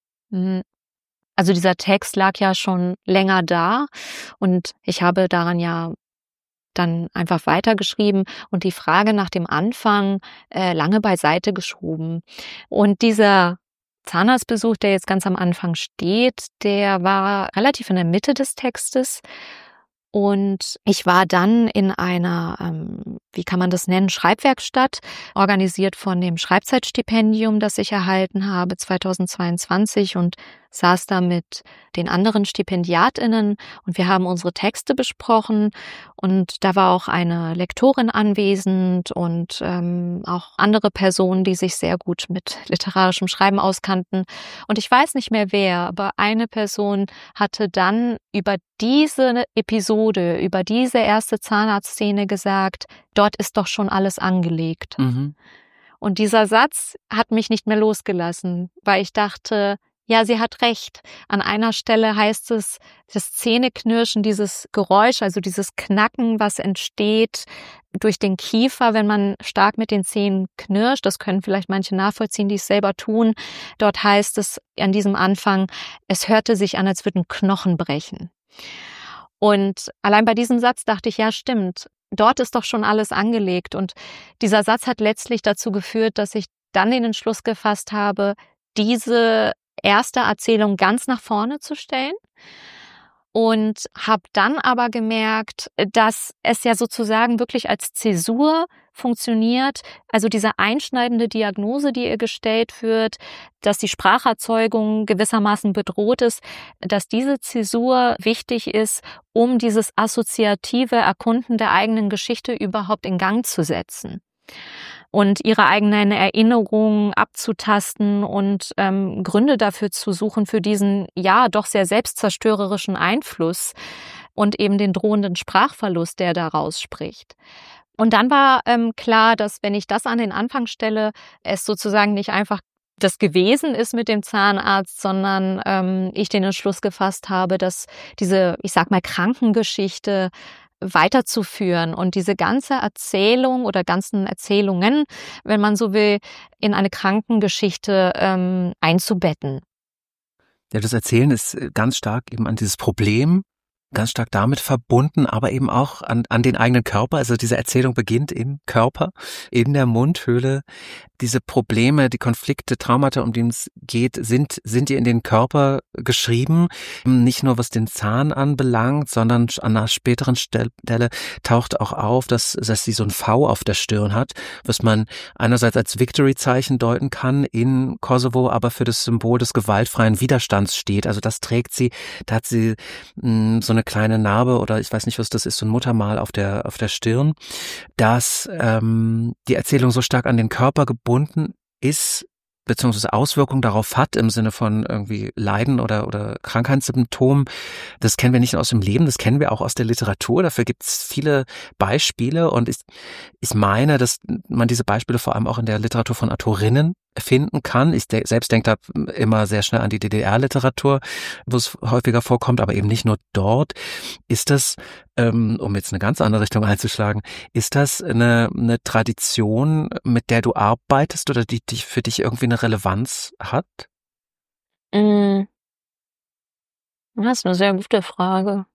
Also dieser Text lag ja schon länger da und ich habe daran ja dann einfach weitergeschrieben und die Frage nach dem Anfang lange beiseite geschoben. Und dieser Zahnarztbesuch, der jetzt ganz am Anfang steht, der war relativ in der Mitte des Textes. Und ich war dann in einer, wie kann man das nennen, Schreibwerkstatt, organisiert von dem Schreibzeitstipendium, das ich erhalten habe 2022 und saß da mit den anderen StipendiatInnen und wir haben unsere Texte besprochen und da war auch eine Lektorin anwesend und auch andere Personen, die sich sehr gut mit literarischem Schreiben auskannten. Und ich weiß nicht mehr wer, aber eine Person hatte dann über diese Episode, über diese erste Zahnarztszene gesagt, dort ist doch schon alles angelegt. Mhm. Und dieser Satz hat mich nicht mehr losgelassen, weil ich dachte, ja, sie hat recht. An einer Stelle heißt es, das Zähneknirschen, dieses Geräusch, also dieses Knacken, was entsteht durch den Kiefer, wenn man stark mit den Zähnen knirscht. Das können vielleicht manche nachvollziehen, die es selber tun. Dort heißt es an diesem Anfang, es hörte sich an, als würden Knochen brechen. Und allein bei diesem Satz dachte ich, ja, stimmt. Dort ist doch schon alles angelegt. Und dieser Satz hat letztlich dazu geführt, dass ich dann den Entschluss gefasst habe, diese erste Erzählung ganz nach vorne zu stellen und habe dann aber gemerkt, dass es ja sozusagen wirklich als Zäsur funktioniert, also diese einschneidende Diagnose, die ihr gestellt wird, dass die Spracherzeugung gewissermaßen bedroht ist, dass diese Zäsur wichtig ist, um dieses assoziative Erkunden der eigenen Geschichte überhaupt in Gang zu setzen und ihre eigenen Erinnerungen abzutasten und Gründe dafür zu suchen, für diesen ja doch sehr selbstzerstörerischen Einfluss und eben den drohenden Sprachverlust, der daraus spricht. Und dann war klar, dass wenn ich das an den Anfang stelle, es sozusagen nicht einfach das gewesen ist mit dem Zahnarzt, sondern ich den Entschluss gefasst habe, dass diese, ich sag mal, Krankengeschichte weiterzuführen und diese ganze Erzählung oder ganzen Erzählungen, wenn man so will, in eine Krankengeschichte einzubetten. Ja, das Erzählen ist ganz stark eben an dieses Problem, ganz stark damit verbunden, aber eben auch an den eigenen Körper. Also diese Erzählung beginnt im Körper, in der Mundhöhle. Diese Probleme, die Konflikte, Traumata, um die es geht, sind ihr in den Körper geschrieben. Nicht nur was den Zahn anbelangt, sondern an einer späteren Stelle taucht auch auf, dass sie so ein V auf der Stirn hat, was man einerseits als Victory-Zeichen deuten kann in Kosovo, aber für das Symbol des gewaltfreien Widerstands steht. Also das trägt sie, da hat sie so eine kleine Narbe oder ich weiß nicht, was das ist, so ein Muttermal auf der Stirn, dass die Erzählung so stark an den Körper gebunden ist, beziehungsweise Auswirkungen darauf hat im Sinne von irgendwie Leiden oder Krankheitssymptomen. Das kennen wir nicht nur aus dem Leben, das kennen wir auch aus der Literatur. Dafür gibt es viele Beispiele und ich meine, dass man diese Beispiele vor allem auch in der Literatur von Autorinnen finden kann. Ich selbst denke da immer sehr schnell an die DDR-Literatur, wo es häufiger vorkommt, aber eben nicht nur dort. Ist das, um jetzt eine ganz andere Richtung einzuschlagen, ist das eine Tradition, mit der du arbeitest oder die für dich irgendwie eine Relevanz hat? Das ist eine sehr gute Frage.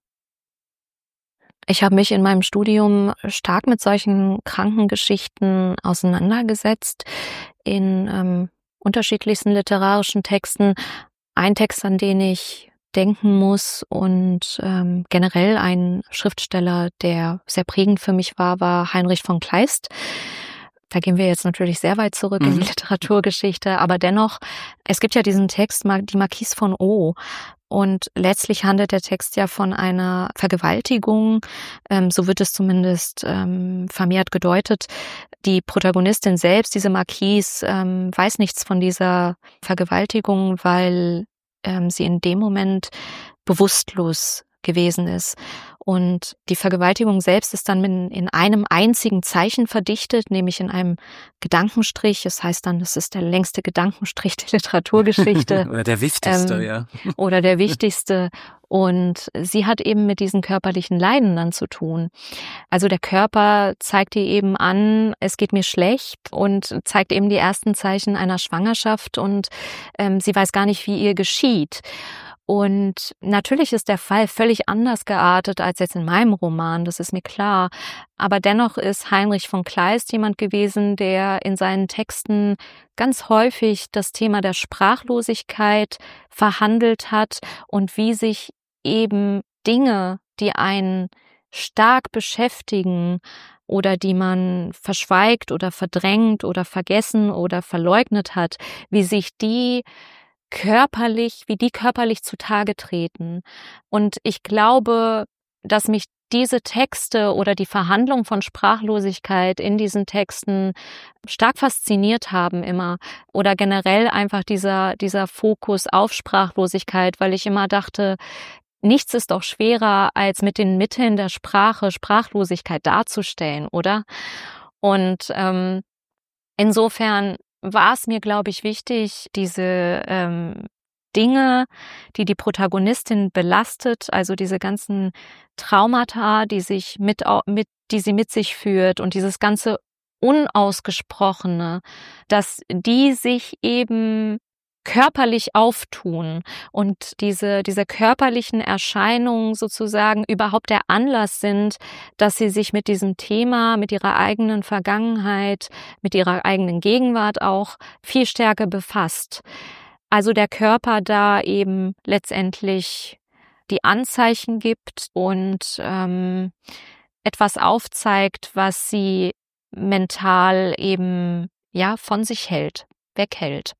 Ich habe mich in meinem Studium stark mit solchen Krankengeschichten auseinandergesetzt, in unterschiedlichsten literarischen Texten. Ein Text, an den ich denken muss und generell ein Schriftsteller, der sehr prägend für mich war Heinrich von Kleist. Da gehen wir jetzt natürlich sehr weit zurück in die Literaturgeschichte, aber dennoch, es gibt ja diesen Text, die Marquise von O. Und letztlich handelt der Text ja von einer Vergewaltigung, so wird es zumindest vermehrt gedeutet. Die Protagonistin selbst, diese Marquise, weiß nichts von dieser Vergewaltigung, weil sie in dem Moment bewusstlos gewesen ist. Und die Vergewaltigung selbst ist dann in einem einzigen Zeichen verdichtet, nämlich in einem Gedankenstrich. Das heißt dann, das ist der längste Gedankenstrich der Literaturgeschichte. Oder der wichtigste, ja. Oder der wichtigste. Und sie hat eben mit diesen körperlichen Leiden dann zu tun. Also der Körper zeigt ihr eben an, es geht mir schlecht und zeigt eben die ersten Zeichen einer Schwangerschaft und sie weiß gar nicht, wie ihr geschieht. Und natürlich ist der Fall völlig anders geartet als jetzt in meinem Roman, das ist mir klar. Aber dennoch ist Heinrich von Kleist jemand gewesen, der in seinen Texten ganz häufig das Thema der Sprachlosigkeit verhandelt hat und wie sich eben Dinge, die einen stark beschäftigen oder die man verschweigt oder verdrängt oder vergessen oder verleugnet hat, wie die körperlich zutage treten. Und ich glaube, dass mich diese Texte oder die Verhandlung von Sprachlosigkeit in diesen Texten stark fasziniert haben immer. Oder generell einfach dieser Fokus auf Sprachlosigkeit, weil ich immer dachte, nichts ist doch schwerer, als mit den Mitteln der Sprache Sprachlosigkeit darzustellen, oder? Und insofern war es mir, glaube ich, wichtig, diese Dinge, die Protagonistin belastet, also diese ganzen Traumata, die sie mit sich führt und dieses ganze Unausgesprochene, dass die sich eben körperlich auftun und diese körperlichen Erscheinungen sozusagen überhaupt der Anlass sind, dass sie sich mit diesem Thema, mit ihrer eigenen Vergangenheit, mit ihrer eigenen Gegenwart auch viel stärker befasst. Also der Körper da eben letztendlich die Anzeichen gibt und etwas aufzeigt, was sie mental eben von sich weghält.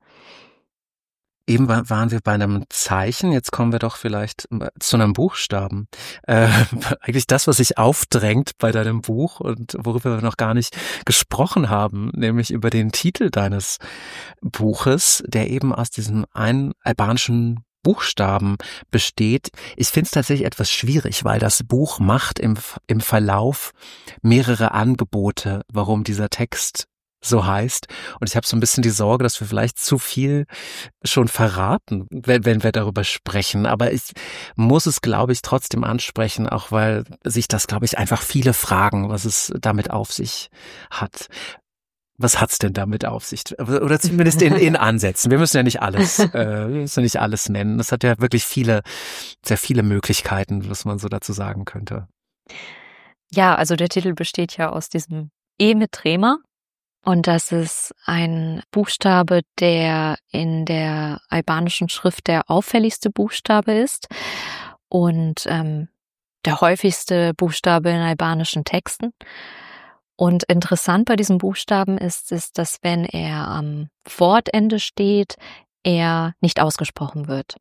Eben waren wir bei einem Zeichen, jetzt kommen wir doch vielleicht zu einem Buchstaben. Eigentlich das, was sich aufdrängt bei deinem Buch und worüber wir noch gar nicht gesprochen haben, nämlich über den Titel deines Buches, der eben aus diesem einen albanischen Buchstaben besteht. Ich finde es tatsächlich etwas schwierig, weil das Buch macht im Verlauf mehrere Angebote, warum dieser Text so heißt. Und ich habe so ein bisschen die Sorge, dass wir vielleicht zu viel schon verraten, wenn wir darüber sprechen. Aber ich muss es, glaube ich, trotzdem ansprechen, auch weil sich das, glaube ich, einfach viele fragen, was es damit auf sich hat. Was hat's denn damit auf sich? Oder zumindest in Ansätzen. Wir müssen ja nicht alles, nennen. Das hat ja wirklich sehr viele Möglichkeiten, was man so dazu sagen könnte. Ja, also der Titel besteht ja aus diesem E mit Trema. Und das ist ein Buchstabe, der in der albanischen Schrift der auffälligste Buchstabe ist und der häufigste Buchstabe in albanischen Texten. Und interessant bei diesem Buchstaben ist, dass wenn er am Wortende steht, er nicht ausgesprochen wird.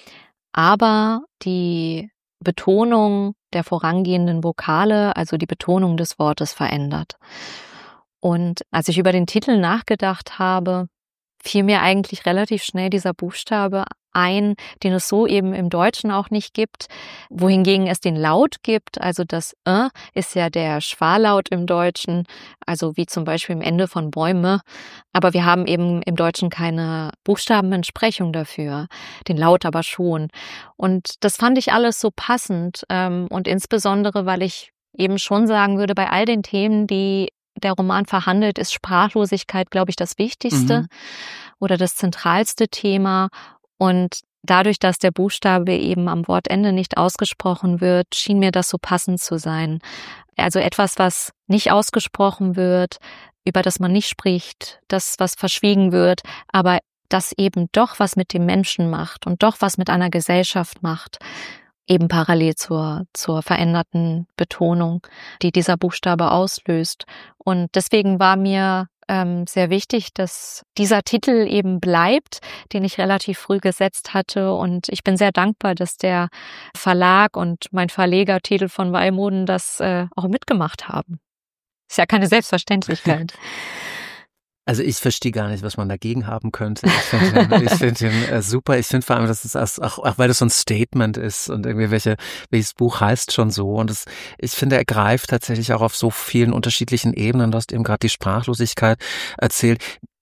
Aber die Betonung der vorangehenden Vokale, also die Betonung des Wortes, verändert. Und als ich über den Titel nachgedacht habe, fiel mir eigentlich relativ schnell dieser Buchstabe ein, den es so eben im Deutschen auch nicht gibt, wohingegen es den Laut gibt. Also das ist ja der Schwarlaut im Deutschen, also wie zum Beispiel im Ende von Bäume. Aber wir haben eben im Deutschen keine Buchstabenentsprechung dafür, den Laut aber schon. Und das fand ich alles so passend und insbesondere, weil ich eben schon sagen würde, bei all den Themen, die der Roman verhandelt, ist Sprachlosigkeit, glaube ich, das Wichtigste oder das zentralste Thema. Und dadurch, dass der Buchstabe eben am Wortende nicht ausgesprochen wird, schien mir das so passend zu sein. Also etwas, was nicht ausgesprochen wird, über das man nicht spricht, das, was verschwiegen wird, aber das eben doch was mit dem Menschen macht und doch was mit einer Gesellschaft macht. Eben parallel zur veränderten Betonung, die dieser Buchstabe auslöst. Und deswegen war mir sehr wichtig, dass dieser Titel eben bleibt, den ich relativ früh gesetzt hatte. Und ich bin sehr dankbar, dass der Verlag und mein Verleger Tedel von Wallmoden das auch mitgemacht haben. Ist ja keine Selbstverständlichkeit. Also ich verstehe gar nicht, was man dagegen haben könnte. Ich finde ihn super. Ich finde vor allem, dass es auch weil das so ein Statement ist und irgendwie welches Buch heißt schon so. Und ich finde, er greift tatsächlich auch auf so vielen unterschiedlichen Ebenen. Du hast eben gerade die Sprachlosigkeit erzählt.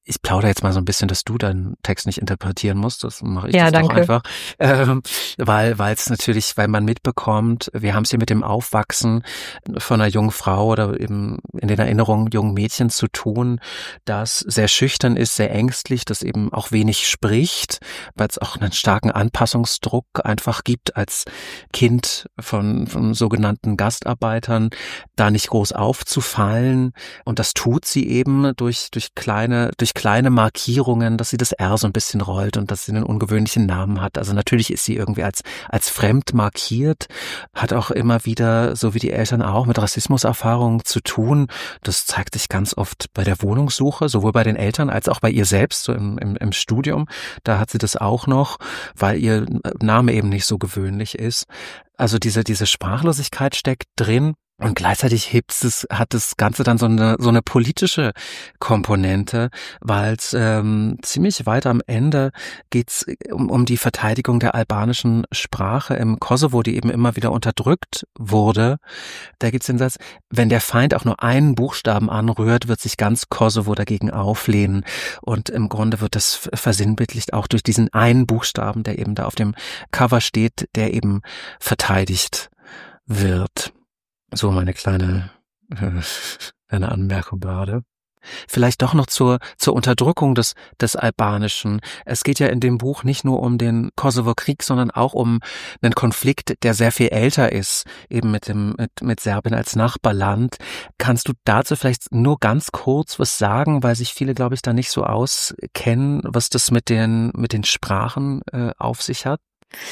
Ich plaudere jetzt mal so ein bisschen, dass du deinen Text nicht interpretieren musst. Das mache ich Ja, das doch danke. einfach. Weil es natürlich, weil man mitbekommt, wir haben es hier mit dem Aufwachsen von einer jungen Frau oder eben in den Erinnerungen jungen Mädchens zu tun, das sehr schüchtern ist, sehr ängstlich, das eben auch wenig spricht, weil es auch einen starken Anpassungsdruck einfach gibt als Kind von sogenannten Gastarbeitern, da nicht groß aufzufallen. Und das tut sie eben durch kleine Markierungen, dass sie das R so ein bisschen rollt und dass sie einen ungewöhnlichen Namen hat. Also natürlich ist sie irgendwie als fremd markiert, hat auch immer wieder, so wie die Eltern auch, mit Rassismuserfahrungen zu tun. Das zeigt sich ganz oft bei der Wohnungssuche, sowohl bei den Eltern als auch bei ihr selbst, so im Studium. Da hat sie das auch noch, weil ihr Name eben nicht so gewöhnlich ist. Also diese Sprachlosigkeit steckt drin. Und gleichzeitig hat das Ganze dann so eine politische Komponente, weil es ziemlich weit am Ende geht's um die Verteidigung der albanischen Sprache im Kosovo, die eben immer wieder unterdrückt wurde. Da gibt's den Satz: Wenn der Feind auch nur einen Buchstaben anrührt, wird sich ganz Kosovo dagegen auflehnen. Und im Grunde wird das versinnbildlicht auch durch diesen einen Buchstaben, der eben da auf dem Cover steht, der eben verteidigt wird. So meine kleine Anmerkung gerade. Vielleicht doch noch zur Unterdrückung des Albanischen. Es geht ja in dem Buch nicht nur um den Kosovo-Krieg, sondern auch um einen Konflikt, der sehr viel älter ist, eben mit Serbien als Nachbarland. Kannst du dazu vielleicht nur ganz kurz was sagen, weil sich viele, glaube ich, da nicht so auskennen, was das mit den Sprachen auf sich hat?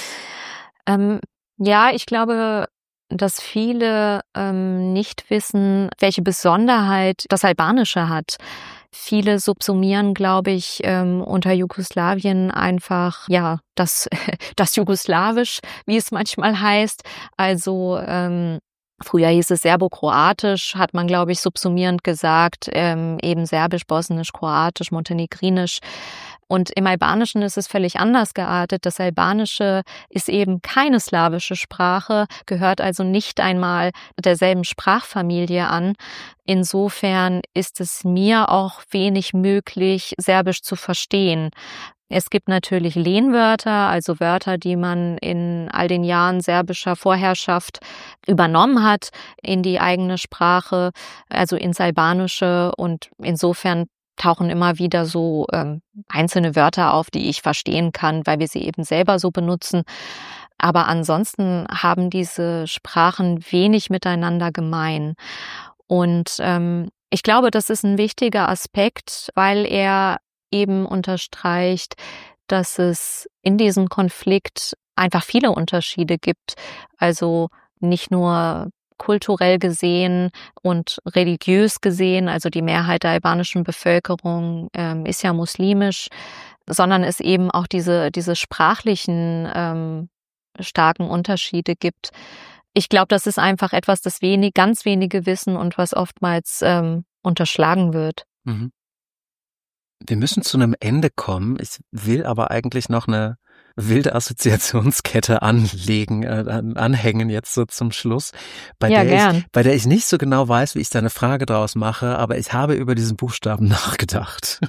Ja, ich glaube, dass viele nicht wissen, welche Besonderheit das Albanische hat. Viele subsumieren, glaube ich, unter Jugoslawien einfach, ja, das Jugoslawisch, wie es manchmal heißt. Also früher hieß es Serbokroatisch, hat man, glaube ich, subsumierend gesagt, eben Serbisch, Bosnisch, Kroatisch, Montenegrinisch. Und im Albanischen ist es völlig anders geartet. Das Albanische ist eben keine slawische Sprache, gehört also nicht einmal derselben Sprachfamilie an. Insofern ist es mir auch wenig möglich, Serbisch zu verstehen. Es gibt natürlich Lehnwörter, also Wörter, die man in all den Jahren serbischer Vorherrschaft übernommen hat in die eigene Sprache, also ins Albanische. Und insofern tauchen immer wieder so einzelne Wörter auf, die ich verstehen kann, weil wir sie eben selber so benutzen. Aber ansonsten haben diese Sprachen wenig miteinander gemein. Und ich glaube, das ist ein wichtiger Aspekt, weil er eben unterstreicht, dass es in diesem Konflikt einfach viele Unterschiede gibt. Also nicht nur kulturell gesehen und religiös gesehen, also die Mehrheit der albanischen Bevölkerung ist ja muslimisch, sondern es eben auch diese sprachlichen starken Unterschiede gibt. Ich glaube, das ist einfach etwas, das ganz wenige wissen und was oftmals unterschlagen wird. Mhm. Wir müssen zu einem Ende kommen. Ich will aber eigentlich noch eine wilde Assoziationskette anhängen jetzt so zum Schluss, bei der ich nicht so genau weiß, wie ich da eine Frage draus mache, aber ich habe über diesen Buchstaben nachgedacht.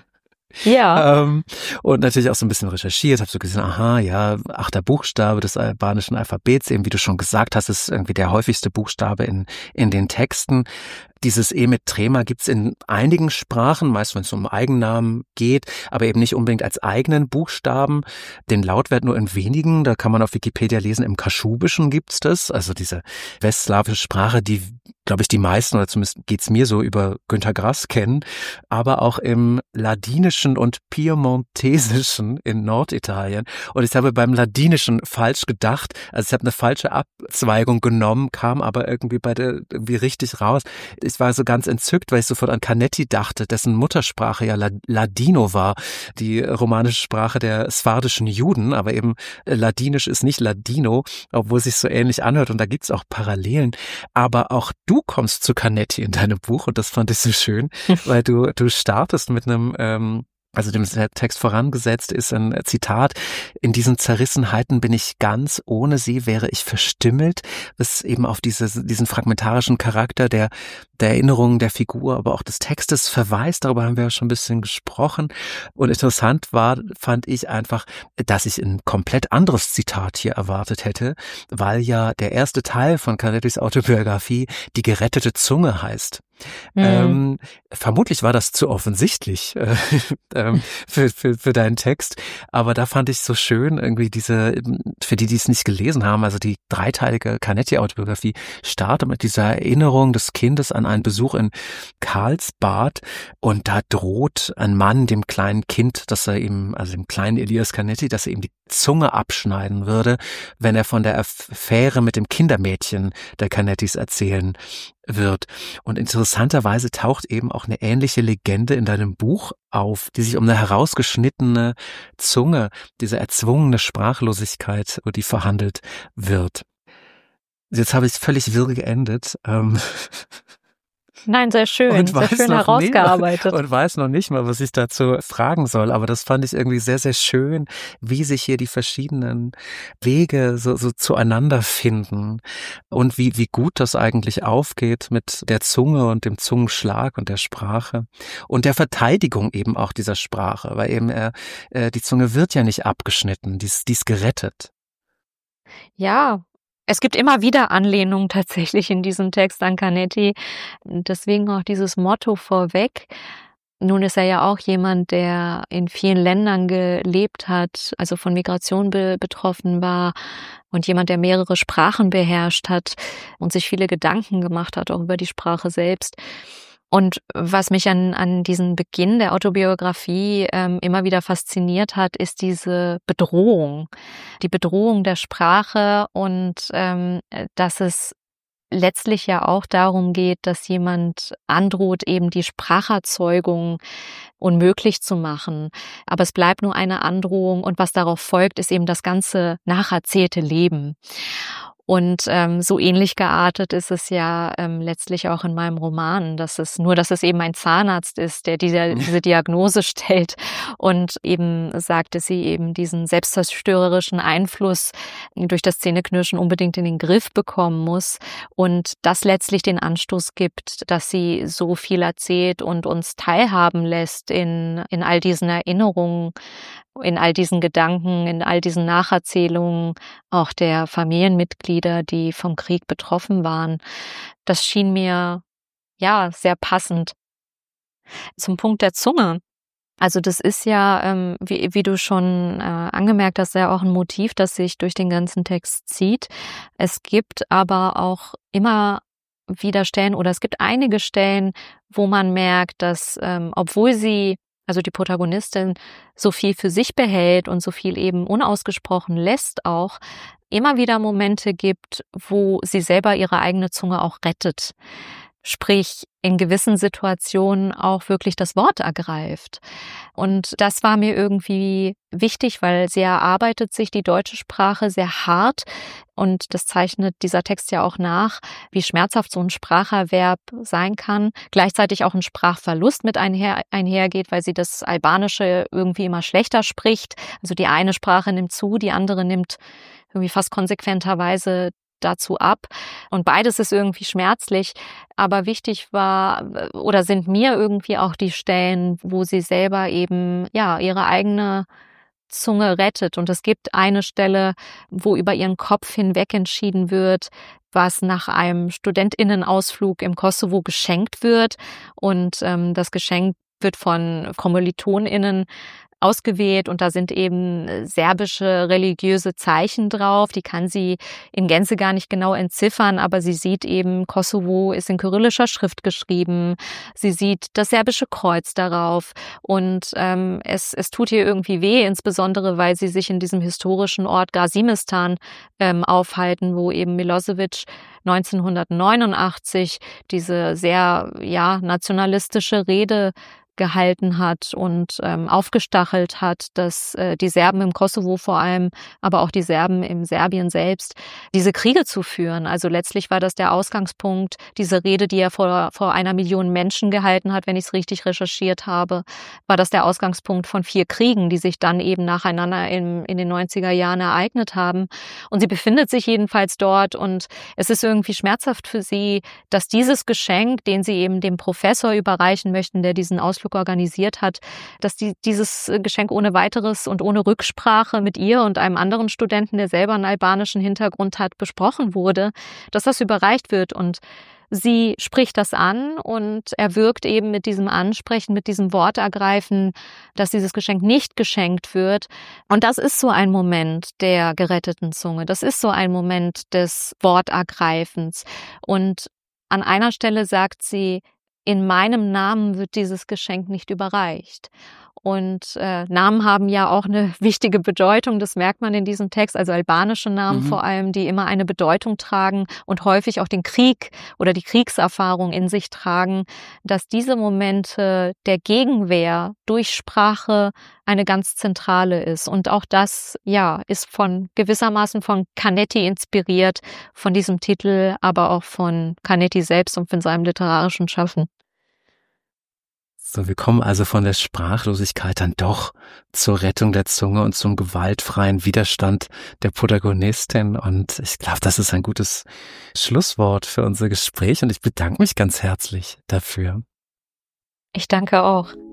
Ja. Und natürlich auch so ein bisschen recherchiert, habe so gesehen, aha, ja, 8. Buchstabe des albanischen Alphabets, eben wie du schon gesagt hast, ist irgendwie der häufigste Buchstabe in den Texten. Dieses E mit Trema gibt's in einigen Sprachen, meist wenn es um Eigennamen geht, aber eben nicht unbedingt als eigenen Buchstaben. Den Lautwert nur in wenigen, da kann man auf Wikipedia lesen, im Kaschubischen gibt's das, also diese westslawische Sprache, die, glaube ich, die meisten, oder zumindest geht's mir so, über Günter Grass kennen, aber auch im Ladinischen und Piemontesischen in Norditalien. Und ich habe beim Ladinischen falsch gedacht, also ich habe eine falsche Abzweigung genommen, kam aber irgendwie irgendwie richtig raus. Ich war so ganz entzückt, weil ich sofort an Canetti dachte, dessen Muttersprache ja Ladino war, die romanische Sprache der sphardischen Juden, aber eben Ladinisch ist nicht Ladino, obwohl es sich so ähnlich anhört und da gibt's auch Parallelen. Aber auch du kommst zu Canetti in deinem Buch und das fand ich so schön, weil du startest mit einem Also dem Text vorangesetzt ist ein Zitat: In diesen Zerrissenheiten bin ich ganz, ohne sie wäre ich verstümmelt, was eben auf diesen fragmentarischen Charakter der Erinnerungen der Figur, aber auch des Textes verweist. Darüber haben wir ja schon ein bisschen gesprochen. Und interessant fand ich einfach, dass ich ein komplett anderes Zitat hier erwartet hätte, weil ja der erste Teil von Canettis Autobiografie Die gerettete Zunge heißt. Vermutlich war das zu offensichtlich für deinen Text, aber da fand ich so schön irgendwie für die es nicht gelesen haben, also die dreiteilige Canetti-Autobiografie startet mit dieser Erinnerung des Kindes an einen Besuch in Karlsbad, und da droht ein Mann dem kleinen Kind, also dem kleinen Elias Canetti, dass er ihm die Zunge abschneiden würde, wenn er von der Affäre mit dem Kindermädchen der Canettis erzählen wird. Und interessanterweise taucht eben auch eine ähnliche Legende in deinem Buch auf, die sich um eine herausgeschnittene Zunge, diese erzwungene Sprachlosigkeit, über die verhandelt wird. Jetzt habe ich völlig wirr geendet. Nein, sehr schön herausgearbeitet. Und weiß noch nicht mal, was ich dazu fragen soll. Aber das fand ich irgendwie sehr, sehr schön, wie sich hier die verschiedenen Wege so zueinander finden und wie gut das eigentlich aufgeht mit der Zunge und dem Zungenschlag und der Sprache und der Verteidigung eben auch dieser Sprache, weil eben die Zunge wird ja nicht abgeschnitten, die ist gerettet. Ja. Es gibt immer wieder Anlehnungen tatsächlich in diesem Text an Canetti. Deswegen auch dieses Motto vorweg. Nun ist er ja auch jemand, der in vielen Ländern gelebt hat, also von Migration betroffen war, und jemand, der mehrere Sprachen beherrscht hat und sich viele Gedanken gemacht hat, auch über die Sprache selbst. Und was mich an diesen Beginn der Autobiografie immer wieder fasziniert hat, ist diese Bedrohung. Die Bedrohung der Sprache und dass es letztlich ja auch darum geht, dass jemand androht, eben die Spracherzeugung unmöglich zu machen. Aber es bleibt nur eine Androhung, und was darauf folgt, ist eben das ganze nacherzählte Leben. Und so ähnlich geartet ist es ja letztlich auch in meinem Roman, dass es eben ein Zahnarzt ist, der diese Diagnose stellt und eben sagt, dass sie eben diesen selbstzerstörerischen Einfluss durch das Zähneknirschen unbedingt in den Griff bekommen muss, und das letztlich den Anstoß gibt, dass sie so viel erzählt und uns teilhaben lässt in all diesen Erinnerungen, in all diesen Gedanken, in all diesen Nacherzählungen, auch der Familienmitglieder, die vom Krieg betroffen waren. Das schien mir, ja, sehr passend. Zum Punkt der Zunge. Also das ist ja, wie du schon angemerkt hast, ja auch ein Motiv, das sich durch den ganzen Text zieht. Es gibt aber auch immer wieder Stellen, oder es gibt einige Stellen, wo man merkt, dass obwohl also die Protagonistin, so viel für sich behält und so viel eben unausgesprochen lässt, auch immer wieder Momente gibt, wo sie selber ihre eigene Zunge auch rettet. Sprich, in gewissen Situationen auch wirklich das Wort ergreift. Und das war mir irgendwie wichtig, weil sie erarbeitet sich die deutsche Sprache sehr hart. Und das zeichnet dieser Text ja auch nach, wie schmerzhaft so ein Spracherwerb sein kann. Gleichzeitig auch ein Sprachverlust mit einhergeht, weil sie das Albanische irgendwie immer schlechter spricht. Also die eine Sprache nimmt zu, die andere nimmt irgendwie fast konsequenterweise dazu ab. Und beides ist irgendwie schmerzlich. Aber wichtig war oder sind mir irgendwie auch die Stellen, wo sie selber eben, ja, ihre eigene Zunge rettet. Und es gibt eine Stelle, wo über ihren Kopf hinweg entschieden wird, was nach einem StudentInnenausflug im Kosovo geschenkt wird. Und das Geschenk wird von KommilitonInnen ausgewählt, und da sind eben serbische religiöse Zeichen drauf. Die kann sie in Gänze gar nicht genau entziffern, aber sie sieht eben, Kosovo ist in kyrillischer Schrift geschrieben. Sie sieht das serbische Kreuz darauf, und es tut ihr irgendwie weh, insbesondere weil sie sich in diesem historischen Ort Gazimistan aufhalten, wo eben Milosevic 1989 diese sehr nationalistische Rede gehalten hat und aufgestachelt hat, dass die Serben im Kosovo vor allem, aber auch die Serben in Serbien selbst, diese Kriege zu führen. Also letztlich war das der Ausgangspunkt, diese Rede, die er vor 1 Million Menschen gehalten hat, wenn ich es richtig recherchiert habe, war das der Ausgangspunkt von 4 Kriegen, die sich dann eben nacheinander in den 90er Jahren ereignet haben. Und sie befindet sich jedenfalls dort und es ist irgendwie schmerzhaft für sie, dass dieses Geschenk, den sie eben dem Professor überreichen möchten, der diesen Ausflug organisiert hat, dass dieses Geschenk ohne weiteres und ohne Rücksprache mit ihr und einem anderen Studenten, der selber einen albanischen Hintergrund hat, besprochen wurde, dass das überreicht wird. Und sie spricht das an und er wirkt eben mit diesem Ansprechen, mit diesem Wortergreifen, dass dieses Geschenk nicht geschenkt wird. Und das ist so ein Moment der geretteten Zunge. Das ist so ein Moment des Wortergreifens. Und an einer Stelle sagt sie, in meinem Namen wird dieses Geschenk nicht überreicht. Und Namen haben ja auch eine wichtige Bedeutung, das merkt man in diesem Text, also albanische Namen vor allem, die immer eine Bedeutung tragen und häufig auch den Krieg oder die Kriegserfahrung in sich tragen, dass diese Momente der Gegenwehr durch Sprache eine ganz zentrale ist. Und auch das, ja, ist gewissermaßen von Canetti inspiriert, von diesem Titel, aber auch von Canetti selbst und von seinem literarischen Schaffen. So, wir kommen also von der Sprachlosigkeit dann doch zur Rettung der Zunge und zum gewaltfreien Widerstand der Protagonistin. Und ich glaube, das ist ein gutes Schlusswort für unser Gespräch und ich bedanke mich ganz herzlich dafür. Ich danke auch.